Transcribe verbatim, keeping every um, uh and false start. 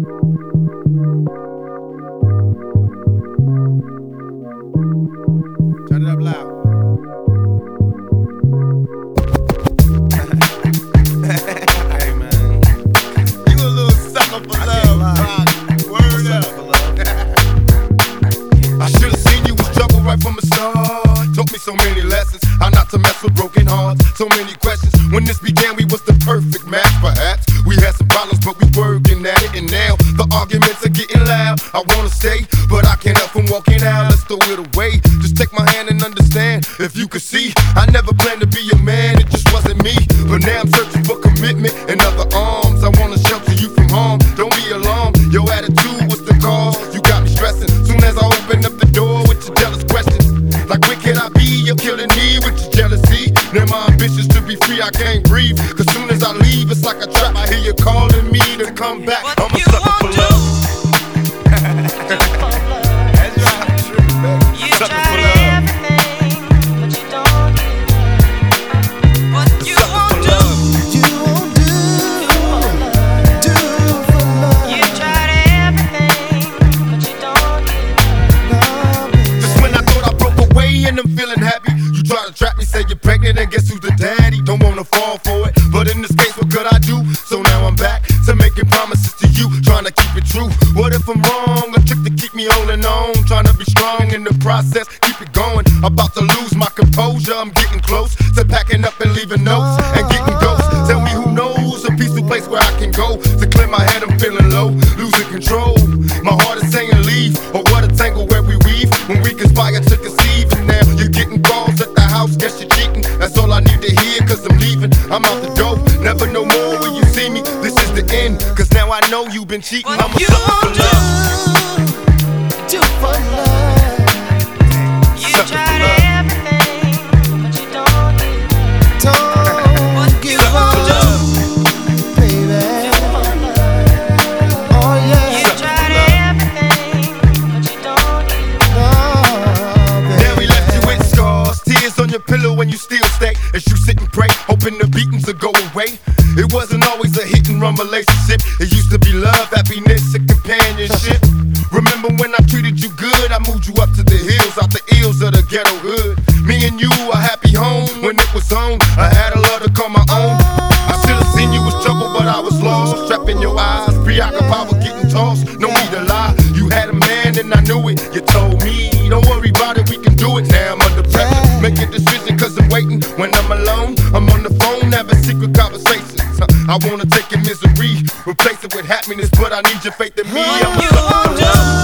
Turn it up loud. Hey man, you a little sucker for love, dog. Word up. I should've seen you was trouble right from the start. Taught me so many lessons, how not to mess with broken hearts. So many questions. When this began, we was the perfect match. Perhaps we had some problems, but we working at it. And now the arguments are getting loud. I wanna stay, but I can't help from walking out. Let's throw it away. Just take my hand and understand. If you could see, I never planned to be a man. It just wasn't me. But now I'm searching for commitment and other arms. I wanna shelter you from harm. Don't be alarmed. Your attitude was the cause. You got me stressing. Soon as I open up the door with your jealous questions, like where can I be? You're killing me with your jealousy. Now my ambitions to be free, I can't breathe. Cause soon as I leave, it's like a trap. I hear you calling me to come back. What I'm a you sucker for won't do. love. That's right. You Sucker tried for love. everything, but you don't give up. What you Sucker won't for do. love. You won't do, do for love. You tried everything, but you don't give up. Just when I thought I broke away and I'm feeling happy, you try to trap me, say you're pregnant and guess who's the daddy? Don't wanna fall for it, but in this case what could I do? So now I'm back to making promises to you, trying to keep it true. What if I'm wrong? A trick to keep me holding on, trying to be strong in the process, keep it going. About to lose my composure, I'm getting close to packing up and leaving notes and getting ghosts. Tell me who knows a peaceful place where I can go to clear my head. I'm feeling low, losing control. My heart is saying leave, or what a tangle where we weave when we conspire to conceive. And now you're getting calls at the house, guess you're cheating. That's all I need to hear, cause I'm leaving. I'm out the door, never no more when you see me. This is the end, cause now I know you've been cheating. What I'm a you sucker for won't do. love. Do for love. You Sucker for tried love. everything, but you don't give up. Don't What give you won't do. up, baby. Oh You yeah. tried everything, but you don't give up. Oh, Now we left you baby. with scars, tears on your pillow when you still stay. As you sit and pray, hoping the beatings will go away. It wasn't always a hit and run relationship. It used to be love, happiness, and companionship. Remember when I treated you good? I moved you up to the hills, out the ills of the ghetto hood. Me and you, a happy home when it was on. I had a love to call my own. I should've seen you was trouble, but I was lost. Trapped in your eyes, preoccupied with getting tossed. No need to lie, you had a man and I knew it. You told me, don't worry about it, we can do it. Now I'm under pressure, make a decision cause I'm waiting. When I'm alone, I'm on the phone having secret conversations. I wanna take your misery, replace it with happiness, but I need your faith in me. I'm a You sucker for won't do. love.